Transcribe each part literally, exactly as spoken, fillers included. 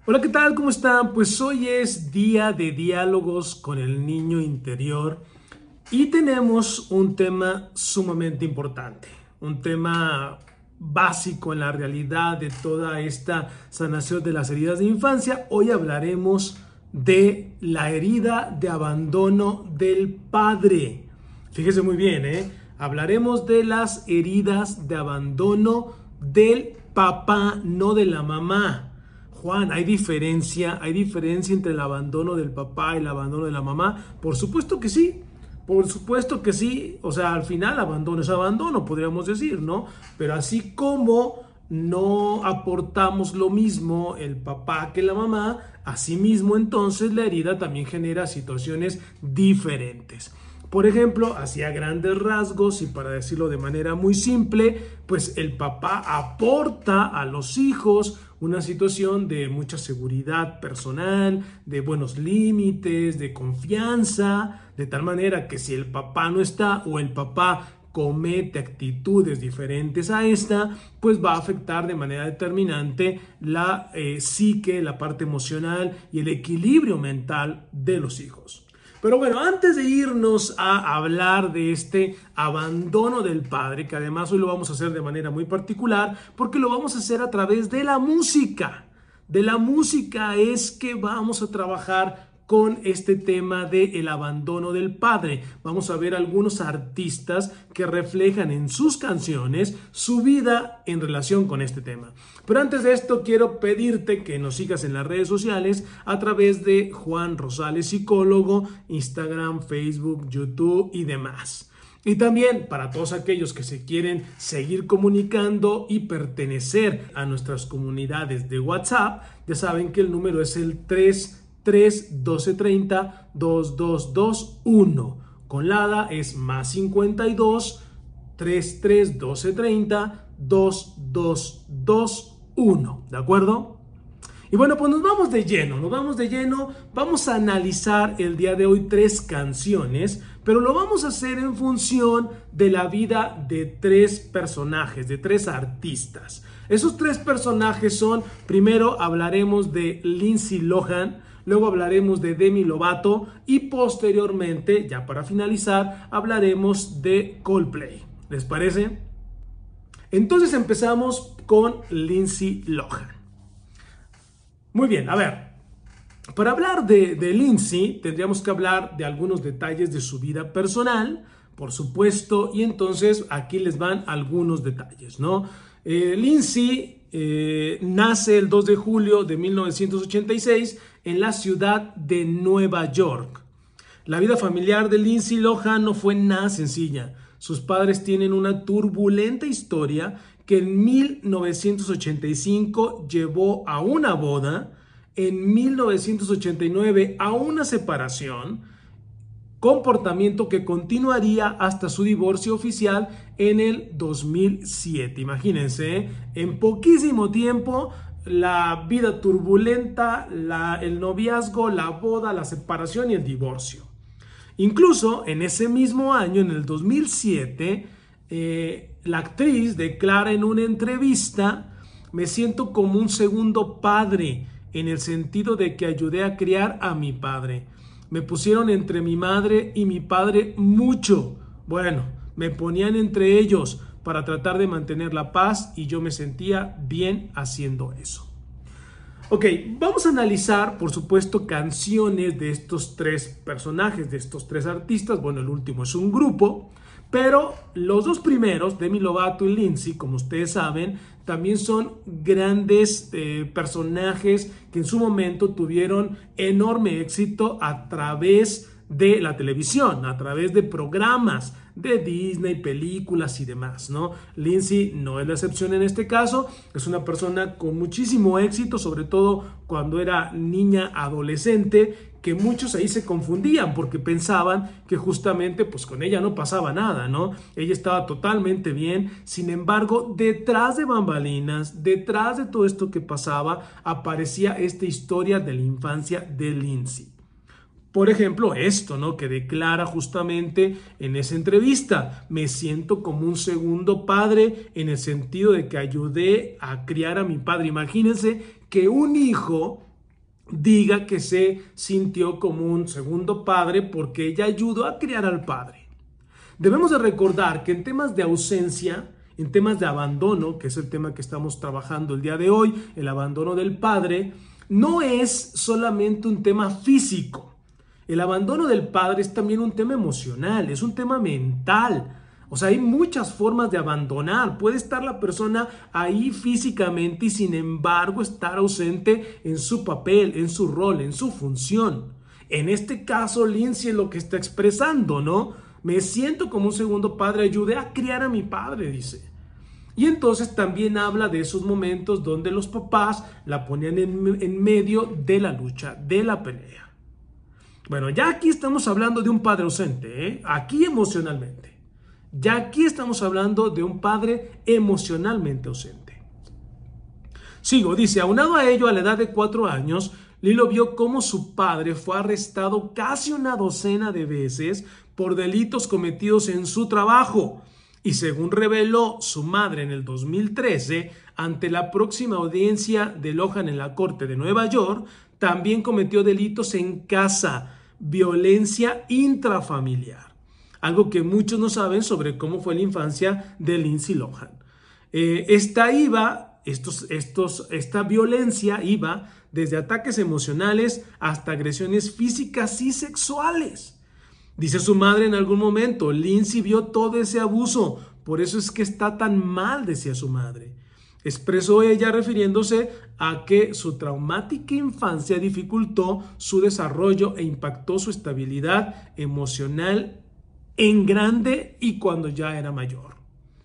Hola, ¿qué tal? ¿Cómo están? Pues hoy es día de diálogos con el niño interior y tenemos un tema sumamente importante, un tema básico en la realidad de toda esta sanación de las heridas de infancia. Hoy hablaremos de la herida de abandono del padre. Fíjese muy bien, ¿eh? Hablaremos de las heridas de abandono del papá, no de la mamá. Juan, ¿hay diferencia? ¿Hay diferencia entre el abandono del papá y el abandono de la mamá? Por supuesto que sí. Por supuesto que sí. O sea, al final abandono es abandono, podríamos decir, ¿no? Pero así como no aportamos lo mismo el papá que la mamá, asimismo entonces la herida también genera situaciones diferentes. Por ejemplo, hacia grandes rasgos y para decirlo de manera muy simple, pues el papá aporta a los hijos una situación de mucha seguridad personal, de buenos límites, de confianza, de tal manera que si el papá no está o el papá comete actitudes diferentes a esta, pues va a afectar de manera determinante la eh, psique, la parte emocional y el equilibrio mental de los hijos. Pero bueno, antes de irnos a hablar de este abandono del padre, que además hoy lo vamos a hacer de manera muy particular, porque lo vamos a hacer a través de la música. De la música es que vamos a trabajar con este tema del abandono del padre. Vamos a ver algunos artistas que reflejan en sus canciones su vida en relación con este tema. Pero antes de esto quiero pedirte que nos sigas en las redes sociales a través de Juan Rosales Psicólogo, Instagram, Facebook, YouTube y demás. Y también para todos aquellos que se quieren seguir comunicando y pertenecer a nuestras comunidades de WhatsApp, ya saben que el número es el tres tres doce treinta dos dos dos uno. Con la A D A es más cincuenta y dos treinta y tres doce treinta dos dos dos uno. ¿De acuerdo? Y bueno, pues nos vamos de lleno, nos vamos de lleno. Vamos a analizar el día de hoy tres canciones, pero lo vamos a hacer en función de la vida de tres personajes, de tres artistas. Esos tres personajes son, primero hablaremos de Lindsay Lohan, luego hablaremos de Demi Lovato y posteriormente, ya para finalizar, hablaremos de Coldplay. ¿Les parece? Entonces empezamos con Lindsay Lohan. Muy bien, a ver, para hablar de, de Lindsay tendríamos que hablar de algunos detalles de su vida personal, por supuesto, y entonces aquí les van algunos detalles, ¿no? Eh, Lindsay eh, nace el dos de julio de mil novecientos ochenta y seis en la ciudad de Nueva York. La vida familiar de Lindsay Lohan no fue nada sencilla. Sus padres tienen una turbulenta historia que en mil novecientos ochenta y cinco llevó a una boda, en mil novecientos ochenta y nueve a una separación, comportamiento que continuaría hasta su divorcio oficial en el dos mil siete. Imagínense, ¿eh? En poquísimo tiempo, la vida turbulenta, la, el noviazgo, la boda, la separación y el divorcio. Incluso en ese mismo año, en el dos mil siete, eh, la actriz declara en una entrevista: me siento como un segundo padre, en el sentido de que ayudé a criar a mi padre. Me pusieron entre mi madre y mi padre mucho. Bueno, me ponían entre ellos para tratar de mantener la paz y yo me sentía bien haciendo eso. Ok, vamos a analizar, por supuesto, canciones de estos tres personajes, de estos tres artistas. Bueno, el último es un grupo, pero los dos primeros, Demi Lovato y Lindsay, como ustedes saben, también son grandes eh, personajes que en su momento tuvieron enorme éxito a través de la televisión, a través de programas de Disney, películas y demás, ¿no? Lindsay no es la excepción en este caso, es una persona con muchísimo éxito, sobre todo cuando era niña adolescente, que muchos ahí se confundían porque pensaban que justamente pues con ella no pasaba nada, ¿no? Ella estaba totalmente bien. Sin embargo, detrás de bambalinas, detrás de todo esto que pasaba, aparecía esta historia de la infancia de Lindsay. Por ejemplo, esto, ¿no? Que declara justamente en esa entrevista: me siento como un segundo padre en el sentido de que ayudé a criar a mi padre. Imagínense que un hijo diga que se sintió como un segundo padre porque ella ayudó a criar al padre. Debemos de recordar que en temas de ausencia, en temas de abandono, que es el tema que estamos trabajando el día de hoy, el abandono del padre, no es solamente un tema físico. El abandono del padre es también un tema emocional, es un tema mental. O sea, hay muchas formas de abandonar. Puede estar la persona ahí físicamente y sin embargo estar ausente en su papel, en su rol, en su función. En este caso, Lindsay es lo que está expresando, ¿no? Me siento como un segundo padre, ayudé a criar a mi padre, dice. Y entonces también habla de esos momentos donde los papás la ponían en, en medio de la lucha, de la pelea. Bueno, ya aquí estamos hablando de un padre ausente, ¿eh? Aquí emocionalmente. Ya aquí estamos hablando de un padre emocionalmente ausente. Sigo, dice, aunado a ello, a la edad de cuatro años, Lilo vio cómo su padre fue arrestado casi una docena de veces por delitos cometidos en su trabajo. Y según reveló su madre en el dos mil trece, ante la próxima audiencia de Lohan en la corte de Nueva York, también cometió delitos en casa, violencia intrafamiliar. Algo que muchos no saben sobre cómo fue la infancia de Lindsay Lohan. Eh, esta iba, estos, estos, esta violencia iba desde ataques emocionales hasta agresiones físicas y sexuales. Dice su madre en algún momento, Lindsay vio todo ese abuso, por eso es que está tan mal, decía su madre. Expresó ella refiriéndose a que su traumática infancia dificultó su desarrollo e impactó su estabilidad emocional en grande y cuando ya era mayor.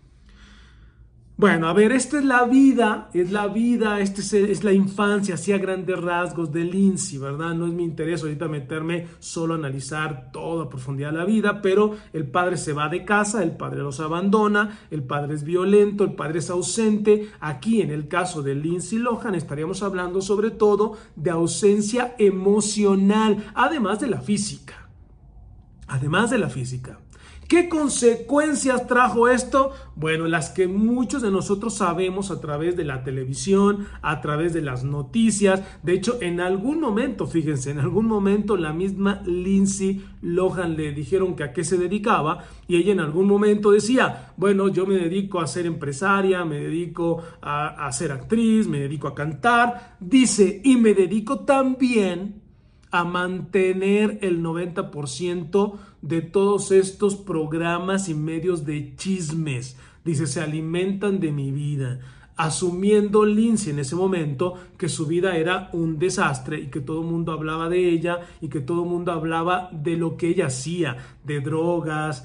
Bueno, a ver, esta es la vida, es la vida, esta es, es la infancia, así a grandes rasgos de Lindsay, ¿verdad? No es mi interés ahorita meterme solo a analizar toda profundidad la vida, pero el padre se va de casa, el padre los abandona, el padre es violento, el padre es ausente. Aquí en el caso de Lindsay Lohan estaríamos hablando sobre todo de ausencia emocional, además de la física. Además de la física. ¿Qué consecuencias trajo esto? Bueno, las que muchos de nosotros sabemos a través de la televisión, a través de las noticias. De hecho, en algún momento, fíjense, en algún momento la misma Lindsay Lohan le dijeron que a qué se dedicaba y ella en algún momento decía, bueno, yo me dedico a ser empresaria, me dedico a, a ser actriz, me dedico a cantar. Dice, y me dedico también a mantener el noventa por ciento de todos estos programas y medios de chismes. Dice, se alimentan de mi vida. Asumiendo Lindsay en ese momento que su vida era un desastre y que todo el mundo hablaba de ella y que todo el mundo hablaba de lo que ella hacía, de drogas,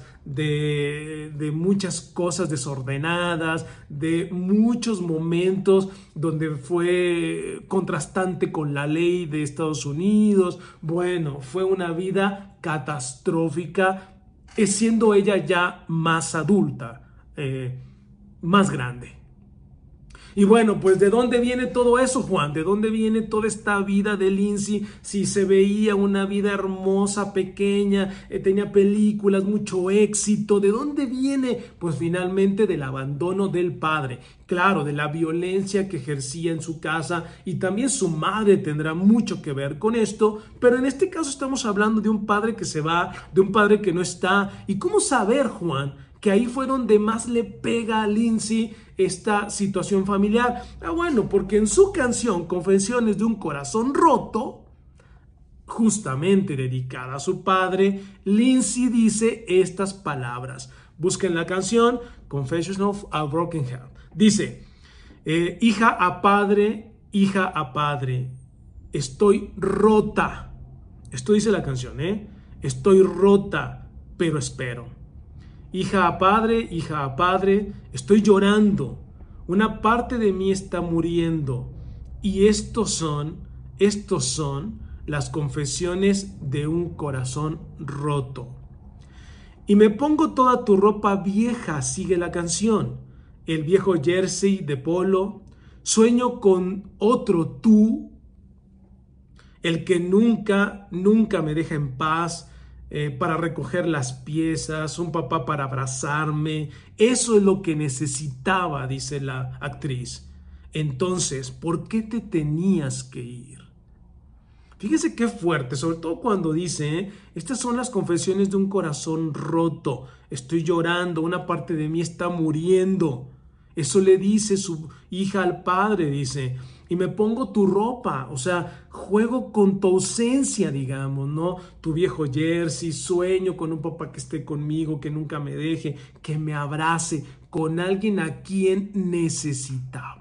de, de muchas cosas desordenadas, de muchos momentos donde fue contrastante con la ley de Estados Unidos. Bueno, fue una vida catastrófica, siendo ella ya más adulta, eh, más grande. Y bueno, pues ¿de dónde viene todo eso, Juan? ¿De dónde viene toda esta vida de Lindsay? Si se veía una vida hermosa, pequeña, eh, tenía películas, mucho éxito. ¿De dónde viene? Pues finalmente del abandono del padre. Claro, de la violencia que ejercía en su casa y también su madre tendrá mucho que ver con esto. Pero en este caso estamos hablando de un padre que se va, de un padre que no está. ¿Y cómo saber, Juan, que ahí fue donde más le pega a Lindsay esta situación familiar? Ah, bueno, porque en su canción Confesiones de un corazón roto, justamente dedicada a su padre, Lindsay dice estas palabras. Busquen la canción Confessions of a Broken Heart. Dice, eh, hija a padre, hija a padre, estoy rota. Esto dice la canción, ¿eh? Estoy rota, pero espero. Hija a padre, hija a padre, estoy llorando. Una parte de mí está muriendo. Y estos son, estos son las confesiones de un corazón roto. Y me pongo toda tu ropa vieja, sigue la canción. El viejo jersey de polo. Sueño con otro tú. El que nunca, nunca me deja en paz. Eh, para recoger las piezas, un papá para abrazarme. Eso es lo que necesitaba, dice la actriz. Entonces, ¿por qué te tenías que ir? Fíjese qué fuerte, sobre todo cuando dice, ¿eh? Estas son las confesiones de un corazón roto. Estoy llorando, una parte de mí está muriendo. Eso le dice su hija al padre, dice, y me pongo tu ropa, o sea, juego con tu ausencia, digamos, ¿no? Tu viejo jersey, sueño con un papá que esté conmigo, que nunca me deje, que me abrace, con alguien a quien necesitaba.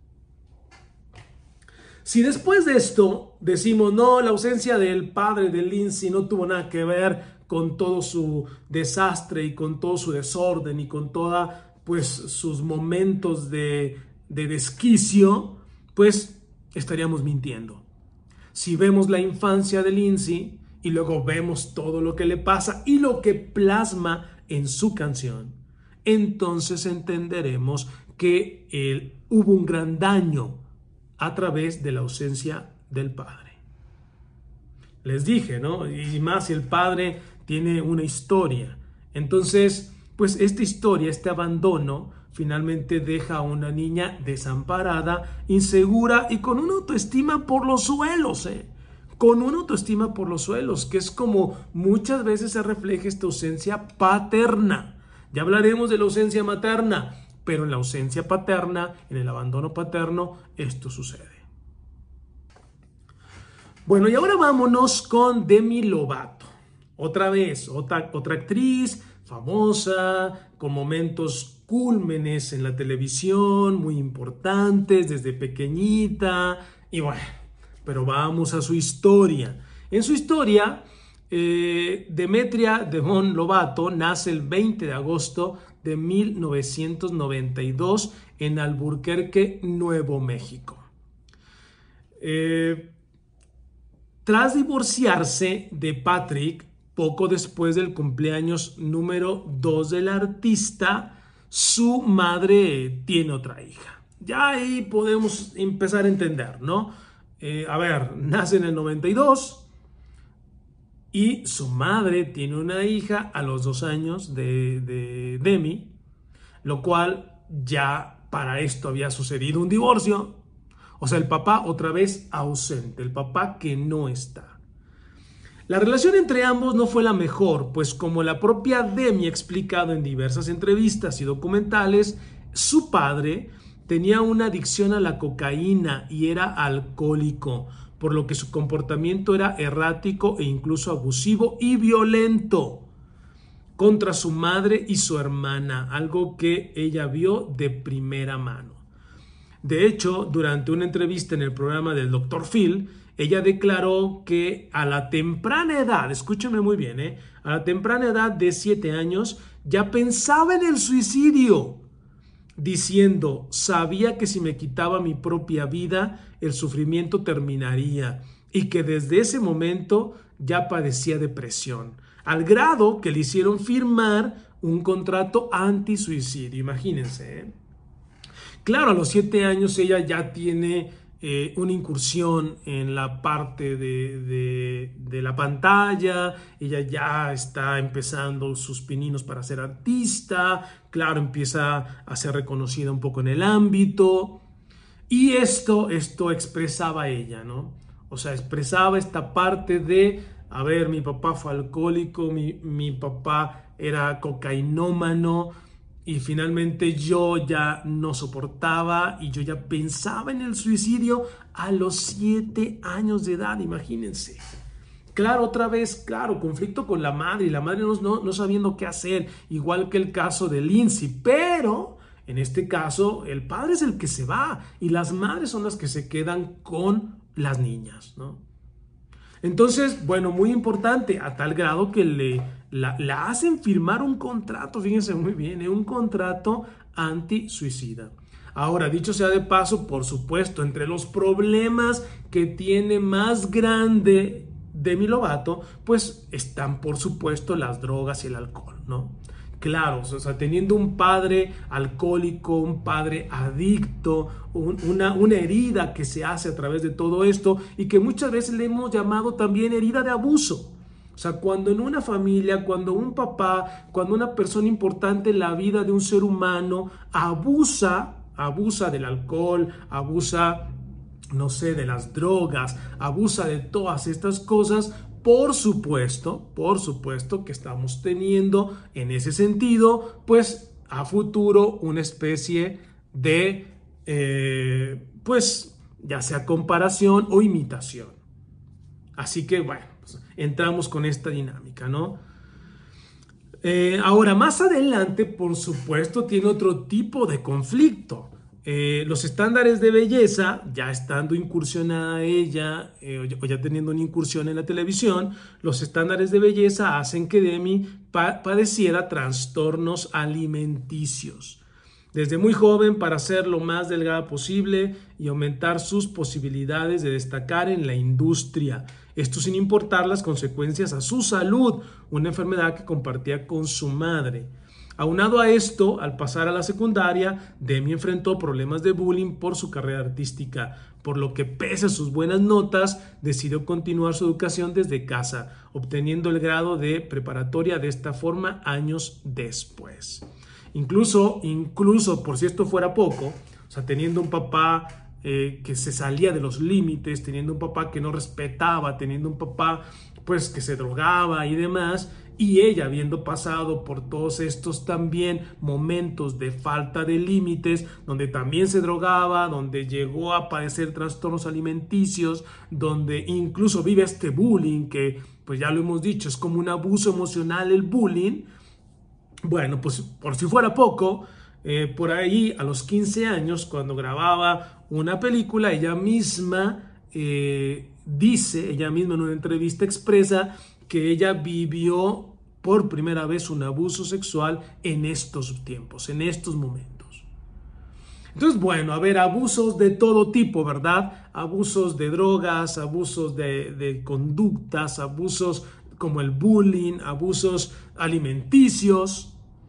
Si después de esto decimos, no, la ausencia del padre de Lindsay no tuvo nada que ver con todo su desastre y con todo su desorden y con todos pues, sus momentos de, de desquicio, pues estaríamos mintiendo. Si vemos la infancia de Lindsay y luego vemos todo lo que le pasa y lo que plasma en su canción, entonces entenderemos que él, hubo un gran daño a través de la ausencia del padre. Les dije, ¿no? Y más si el padre tiene una historia. Entonces, pues esta historia, este abandono, finalmente deja a una niña desamparada, insegura y con una autoestima por los suelos, ¿eh? Con una autoestima por los suelos, que es como muchas veces se refleja esta ausencia paterna. Ya hablaremos de la ausencia materna, pero en la ausencia paterna, en el abandono paterno, esto sucede. Bueno, y ahora vámonos con Demi Lovato. Otra vez, otra, otra actriz famosa, con momentos cúlmenes en la televisión, muy importantes desde pequeñita. Y bueno, pero vamos a su historia. En su historia, eh, Demetria Devon Lovato nace el veinte de agosto de mil novecientos noventa y dos en Albuquerque, Nuevo México. Eh, tras divorciarse de Patrick, poco después del cumpleaños número dos del artista, su madre tiene otra hija. Ya ahí podemos empezar a entender, ¿no? Eh, a ver, nace en el noventa y dos y su madre tiene una hija a los dos años de, de Demi, lo cual ya para esto había sucedido un divorcio. O sea, el papá otra vez ausente, el papá que no está. La relación entre ambos no fue la mejor, pues como la propia Demi ha explicado en diversas entrevistas y documentales, su padre tenía una adicción a la cocaína y era alcohólico, por lo que su comportamiento era errático e incluso abusivo y violento contra su madre y su hermana, algo que ella vio de primera mano. De hecho, durante una entrevista en el programa del doctor Phil, ella declaró que a la temprana edad, escúchenme muy bien, ¿eh? a la temprana edad de siete años, ya pensaba en el suicidio, diciendo, sabía que si me quitaba mi propia vida, el sufrimiento terminaría y que desde ese momento ya padecía depresión, al grado que le hicieron firmar un contrato anti-suicidio, imagínense, ¿eh? Claro, a los siete años ella ya tiene eh, una incursión en la parte de, de, de la pantalla, ella ya está empezando sus pininos para ser artista, claro, empieza a ser reconocida un poco en el ámbito, y esto, esto expresaba ella, ¿no? O sea, expresaba esta parte de, a ver, mi papá fue alcohólico, mi, mi papá era cocainómano, y finalmente yo ya no soportaba y yo ya pensaba en el suicidio a los siete años de edad, imagínense. Claro, otra vez, claro, conflicto con la madre y la madre no, no, no sabiendo qué hacer, igual que el caso de Lindsay, pero en este caso el padre es el que se va y las madres son las que se quedan con las niñas, ¿no? Entonces, bueno, muy importante, a tal grado que le, la, la hacen firmar un contrato, fíjense muy bien, ¿eh? un contrato anti-suicida. Ahora, dicho sea de paso, por supuesto, entre los problemas que tiene más grande Demi Lovato, pues están, por supuesto, las drogas y el alcohol, ¿no? Claro, o sea, teniendo un padre alcohólico, un padre adicto, un, una, una herida que se hace a través de todo esto y que muchas veces le hemos llamado también herida de abuso. O sea, cuando en una familia, cuando un papá, cuando una persona importante en la vida de un ser humano abusa, abusa del alcohol, abusa no sé, de las drogas, abusa de todas estas cosas, por supuesto, por supuesto que estamos teniendo en ese sentido, pues a futuro una especie de, eh, pues ya sea comparación o imitación. Así que bueno, pues, entramos con esta dinámica, ¿no? Eh, ahora, más adelante, por supuesto, tiene otro tipo de conflicto. Eh, los estándares de belleza, ya estando incursionada ella eh, o, ya, o ya teniendo una incursión en la televisión, los estándares de belleza hacen que Demi pa padeciera trastornos alimenticios. Desde muy joven, para ser lo más delgada posible y aumentar sus posibilidades de destacar en la industria. Esto sin importar las consecuencias a su salud, una enfermedad que compartía con su madre. Aunado a esto, al pasar a la secundaria, Demi enfrentó problemas de bullying por su carrera artística, por lo que pese a sus buenas notas, decidió continuar su educación desde casa, obteniendo el grado de preparatoria de esta forma años después. Incluso, incluso por si esto fuera poco, o sea, teniendo un papá eh, que se salía de los límites, teniendo un papá que no respetaba, teniendo un papá pues que se drogaba y demás, y ella habiendo pasado por todos estos también momentos de falta de límites, donde también se drogaba, donde llegó a padecer trastornos alimenticios, donde incluso vive este bullying, que pues ya lo hemos dicho, es como un abuso emocional el bullying. Bueno, pues por si fuera poco, eh, por ahí a los quince años, cuando grababa una película, ella misma eh, dice, ella misma en una entrevista expresa que ella vivió por primera vez un abuso sexual en estos tiempos, en estos momentos. Entonces, bueno, a ver, abusos de todo tipo, ¿verdad? Abusos de drogas, abusos de, de conductas, abusos como el bullying, abusos alimenticios.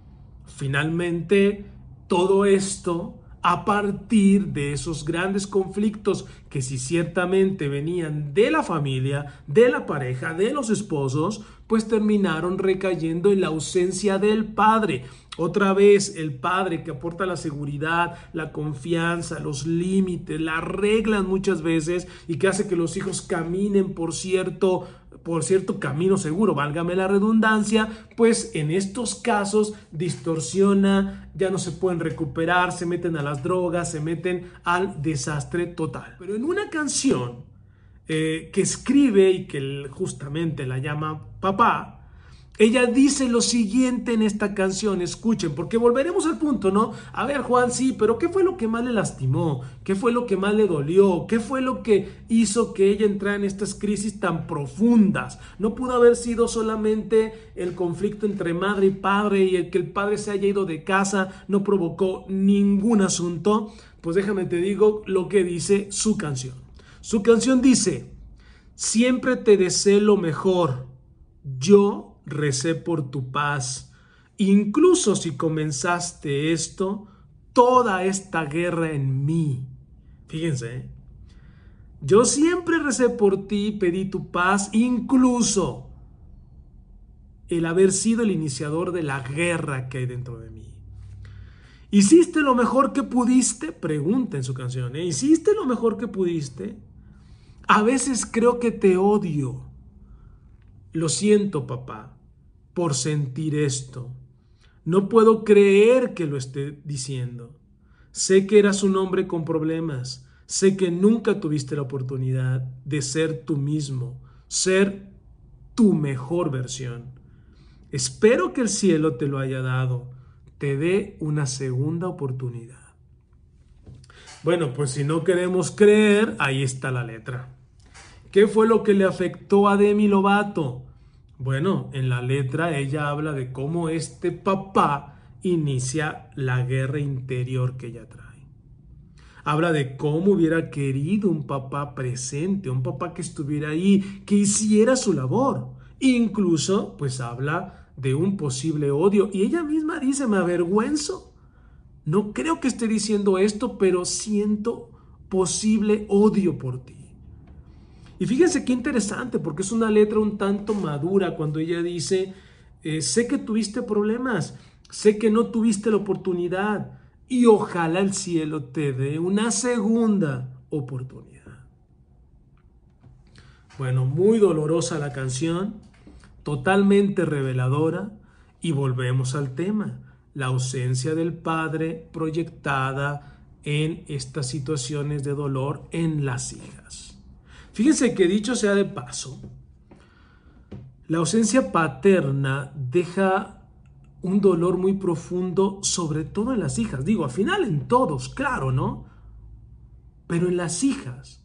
Finalmente, todo esto a partir de esos grandes conflictos que si ciertamente venían de la familia, de la pareja, de los esposos, pues terminaron recayendo en la ausencia del padre. Otra vez, el padre que aporta la seguridad, la confianza, los límites, las reglas muchas veces y que hace que los hijos caminen por cierto por cierto camino seguro, válgame la redundancia, pues en estos casos distorsiona, ya no se pueden recuperar, se meten a las drogas, se meten al desastre total. Pero en una canción eh, que escribe y que justamente la llama Papá, ella dice lo siguiente en esta canción, escuchen, porque volveremos al punto, ¿no? A ver, Juan, sí, pero ¿qué fue lo que más le lastimó? ¿Qué fue lo que más le dolió? ¿Qué fue lo que hizo que ella entrara en estas crisis tan profundas? No pudo haber sido solamente el conflicto entre madre y padre y el que el padre se haya ido de casa, no provocó ningún asunto. Pues déjame te digo lo que dice su canción. Su canción dice, siempre te deseé lo mejor, yo recé por tu paz. Incluso si comenzaste esto, toda esta guerra en mí. Fíjense, ¿eh? Yo siempre recé por ti, pedí tu paz, incluso el haber sido el iniciador de la guerra que hay dentro de mí. ¿Hiciste lo mejor que pudiste? Pregunta en su canción, ¿eh? ¿Hiciste lo mejor que pudiste? A veces creo que te odio. Lo siento, papá, por sentir esto. No puedo creer que lo esté diciendo. Sé que eras un hombre con problemas. Sé que nunca tuviste la oportunidad de ser tú mismo, ser tu mejor versión. Espero que el cielo te lo haya dado, te dé una segunda oportunidad. Bueno, pues si no queremos creer, ahí está la letra. ¿Qué fue lo que le afectó a Demi Lovato? Bueno, en la letra ella habla de cómo este papá inicia la guerra interior que ella trae. Habla de cómo hubiera querido un papá presente, un papá que estuviera ahí, que hiciera su labor. Incluso, pues habla de un posible odio. Y ella misma dice, me avergüenzo. No creo que esté diciendo esto, pero siento posible odio por ti. Y fíjense qué interesante, porque es una letra un tanto madura cuando ella dice, eh, sé que tuviste problemas, sé que no tuviste la oportunidad y ojalá el cielo te dé una segunda oportunidad. Bueno, muy dolorosa la canción, totalmente reveladora, y volvemos al tema, la ausencia del padre proyectada en estas situaciones de dolor en las hijas. Fíjense que, dicho sea de paso, la ausencia paterna deja un dolor muy profundo, sobre todo en las hijas. Digo, al final en todos, claro, ¿no? Pero en las hijas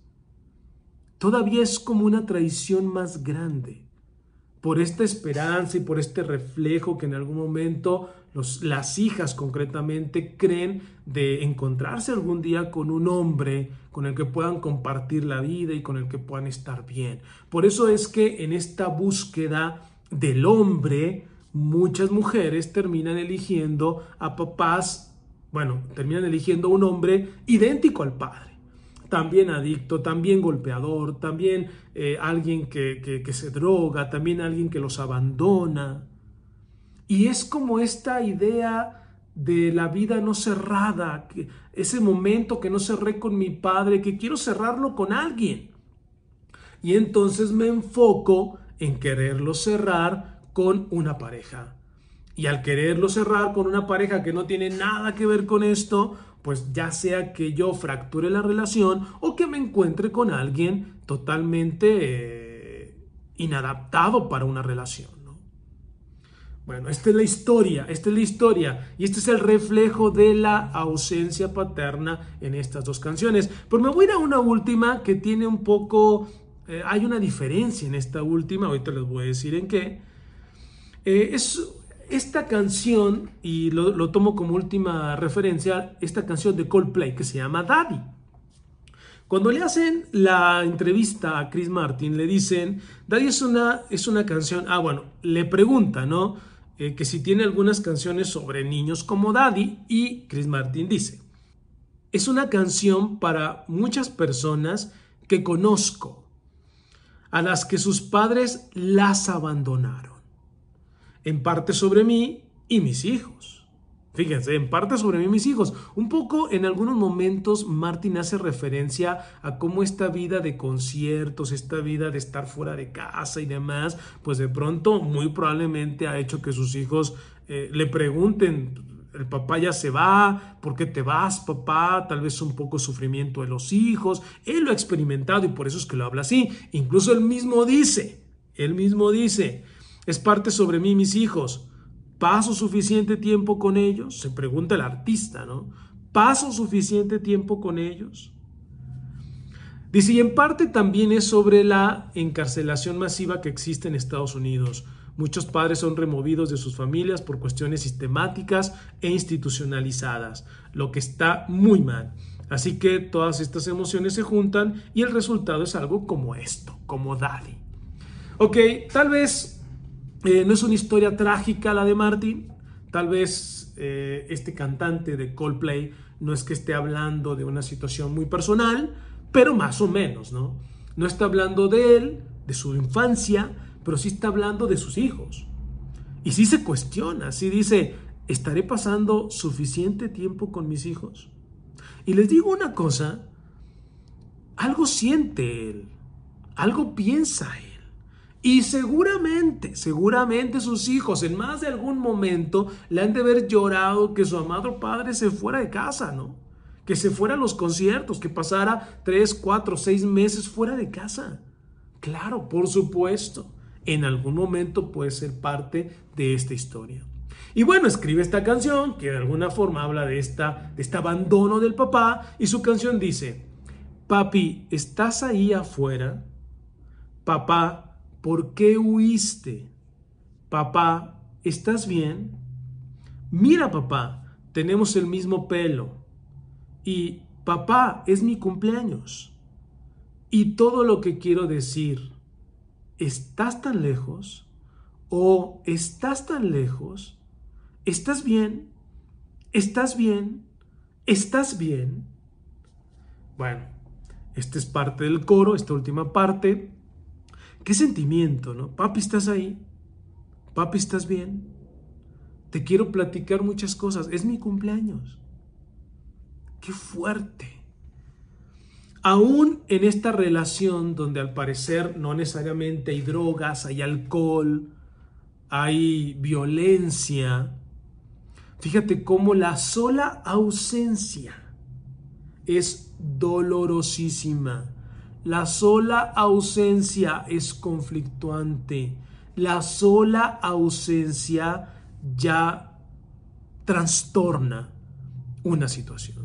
todavía es como una traición más grande, por esta esperanza y por este reflejo que en algún momento los, las hijas concretamente creen de encontrarse algún día con un hombre con el que puedan compartir la vida y con el que puedan estar bien. Por eso es que en esta búsqueda del hombre, muchas mujeres terminan eligiendo a papás, bueno, terminan eligiendo a un hombre idéntico al padre. También adicto, también golpeador, también eh, alguien que, que, que se droga, también alguien que los abandona. Y es como esta idea de la vida no cerrada, que ese momento que no cerré con mi padre, que quiero cerrarlo con alguien. Y entonces me enfoco en quererlo cerrar con una pareja. Y al quererlo cerrar con una pareja que no tiene nada que ver con esto, pues ya sea que yo fracture la relación o que me encuentre con alguien totalmente eh, inadaptado para una relación, ¿no? Bueno, esta es la historia, esta es la historia y este es el reflejo de la ausencia paterna en estas dos canciones. Pero me voy a ir a una última que tiene un poco, eh, hay una diferencia en esta última, ahorita les voy a decir en qué. Eh, es esta canción, y lo, lo tomo como última referencia, esta canción de Coldplay que se llama Daddy. Cuando le hacen la entrevista a Chris Martin, le dicen, Daddy es una, es una canción, ah bueno, le pregunta, ¿no? Eh, que si tiene algunas canciones sobre niños como Daddy, y Chris Martin dice, es una canción para muchas personas que conozco, a las que sus padres las abandonaron. En parte sobre mí y mis hijos. Fíjense, en parte sobre mí y mis hijos. Un poco en algunos momentos Martin hace referencia a cómo esta vida de conciertos, esta vida de estar fuera de casa y demás, pues de pronto muy probablemente ha hecho que sus hijos eh, le pregunten, el papá ya se va, ¿por qué te vas, papá? Tal vez un poco sufrimiento de los hijos. Él lo ha experimentado y por eso es que lo habla así. Incluso él mismo dice, él mismo dice, es parte sobre mí y mis hijos. ¿Paso suficiente tiempo con ellos? Se pregunta el artista, ¿no? ¿Paso suficiente tiempo con ellos? Dice, y en parte también es sobre la encarcelación masiva que existe en Estados Unidos. Muchos padres son removidos de sus familias por cuestiones sistemáticas e institucionalizadas, lo que está muy mal. Así que todas estas emociones se juntan y el resultado es algo como esto, como Daddy. Ok, tal vez Eh, no es una historia trágica la de Martin, tal vez eh, este cantante de Coldplay no es que esté hablando de una situación muy personal, pero más o menos, ¿no? No está hablando de él, de su infancia, pero sí está hablando de sus hijos. Y sí se cuestiona, sí dice, ¿estaré pasando suficiente tiempo con mis hijos? Y les digo una cosa, algo siente él, algo piensa él. Y seguramente, seguramente sus hijos en más de algún momento le han de haber llorado que su amado padre se fuera de casa, ¿no? Que se fuera a los conciertos, que pasara tres, cuatro, seis meses fuera de casa. Claro, por supuesto, en algún momento puede ser parte de esta historia. Y bueno, escribe esta canción que de alguna forma habla de, esta, de este abandono del papá y su canción dice, papi, ¿estás ahí afuera? Papá, ¿por qué huiste? Papá, ¿estás bien? Mira, papá, tenemos el mismo pelo. Y, papá, es mi cumpleaños. Y todo lo que quiero decir, ¿estás tan lejos? ¿O estás tan lejos? ¿Estás bien? ¿Estás bien? ¿Estás bien? Bueno, esta es parte del coro, esta última parte. ¿Qué sentimiento, no? Papi, ¿estás ahí? Papi, ¿estás bien? Te quiero platicar muchas cosas. Es mi cumpleaños. ¡Qué fuerte! Aún en esta relación donde al parecer no necesariamente hay drogas, hay alcohol, hay violencia, fíjate cómo la sola ausencia es dolorosísima. La sola ausencia es conflictuante. La sola ausencia ya trastorna una situación.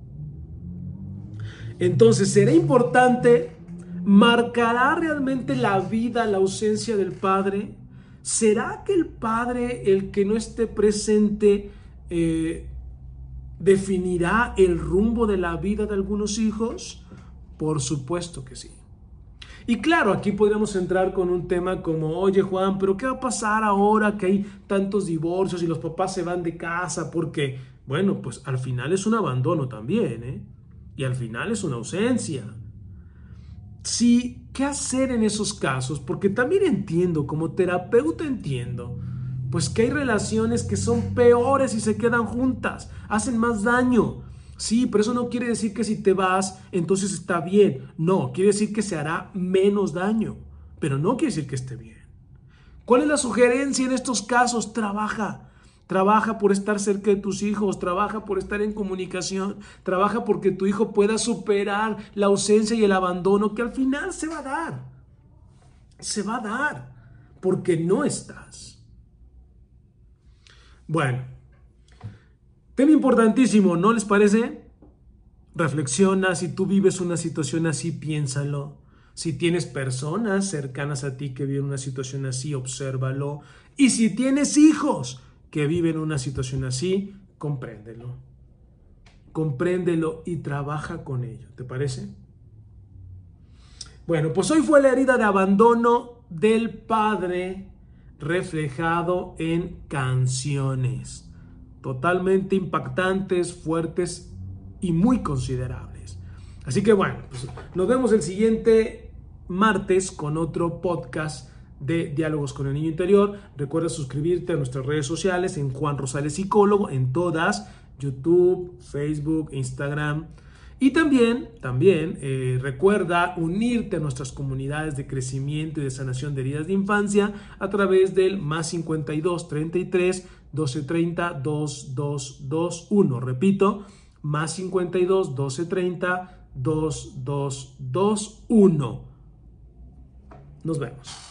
Entonces, ¿será importante? ¿Marcará realmente la vida la ausencia del padre? ¿Será que el padre, el que no esté presente, eh, definirá el rumbo de la vida de algunos hijos? Por supuesto que sí. Y claro, aquí podríamos entrar con un tema como, oye Juan, pero ¿qué va a pasar ahora que hay tantos divorcios y los papás se van de casa? Porque, bueno, pues al final es un abandono también, ¿eh? Y al final es una ausencia. Sí, ¿qué hacer en esos casos? Porque también entiendo, como terapeuta entiendo, pues que hay relaciones que son peores y se quedan juntas, hacen más daño. Sí, pero eso no quiere decir que si te vas, entonces está bien. No, quiere decir que se hará menos daño, pero no quiere decir que esté bien. ¿Cuál es la sugerencia en estos casos? Trabaja. Trabaja por estar cerca de tus hijos, trabaja por estar en comunicación, trabaja porque tu hijo pueda superar la ausencia y el abandono que al final se va a dar. Se va a dar porque no estás. Bueno, tema importantísimo, ¿no les parece? Reflexiona, si tú vives una situación así, piénsalo. Si tienes personas cercanas a ti que viven una situación así, obsérvalo. Y si tienes hijos que viven una situación así, compréndelo. Compréndelo y trabaja con ello. ¿Te parece? Bueno, pues hoy fue la herida de abandono del padre reflejado en canciones. Totalmente impactantes, fuertes y muy considerables. Así que bueno, pues nos vemos el siguiente martes con otro podcast de Diálogos con el Niño Interior. Recuerda suscribirte a nuestras redes sociales en Juan Rosales Psicólogo, en todas, YouTube, Facebook, Instagram. Y también, también eh, recuerda unirte a nuestras comunidades de crecimiento y de sanación de heridas de infancia a través del más cincuenta y dos, treinta y tres, doce, treinta, veintidós, veintiuno. Repito, más cincuenta y dos, doce, treinta, veintidós, veintiuno. Nos vemos.